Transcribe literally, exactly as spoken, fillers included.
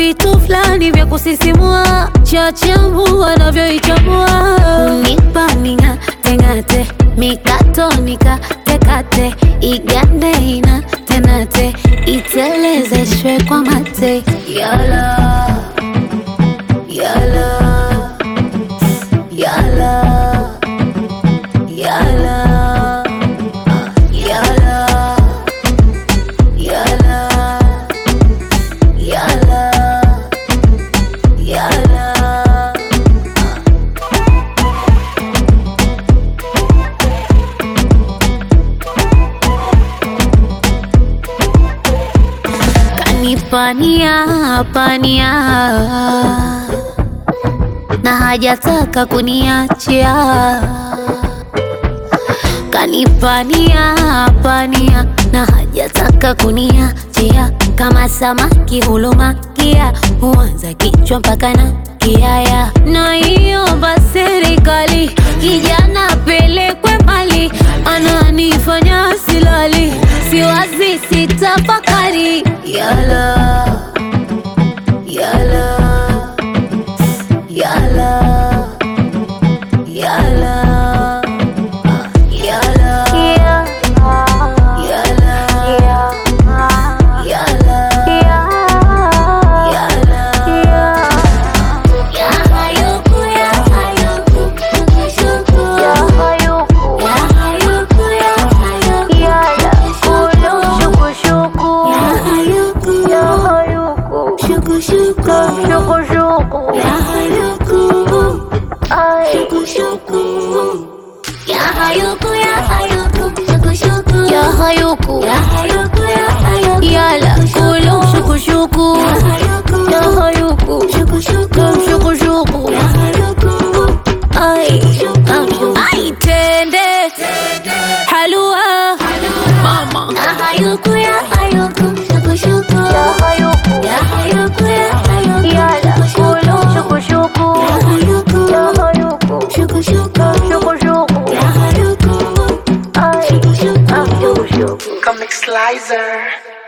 vitu fulani vya kusisimua, chachambu wanavyoichambua. Unipaninga tengate, mikato nikate kate, igande ina tenate, itelezeshwe kwa mate. Yala, yala, yala, yala, yala, yala, yala, yala. Kanipania pania na hajataka kuniachia, kanipania pania na hajataka kuniachia. Kama samaki hulumakia, huanza kichwa mpaka na kiaya. Na iomba serikali, kijana pelekwe mali, ananifanya silali, siwazi sitafakari. Yala, yala, yala, yala, yala, Shuku shuku, shuku shuku, ya hayuku, shuku shuku, ya hayuku, ya hayuku, shuku shuku, ya hayuku, ya hayuku, ya hayuku, yala kulu, shuku shuku, ya hayuku, shuku shuku, shuku shuku, ya hayuku, ay, ay tende, halua, mama, ya hayuku, ya hayuku, shuku shuku, ya hayuku, ya hayuku, ya hayuku, yala kulu, shuku shuku, ya hayuku, ya hayuku, shuku shuku, shuku shuku, ya hayuku, ay, shuku shuku, shuku shuku. Comic Slicer.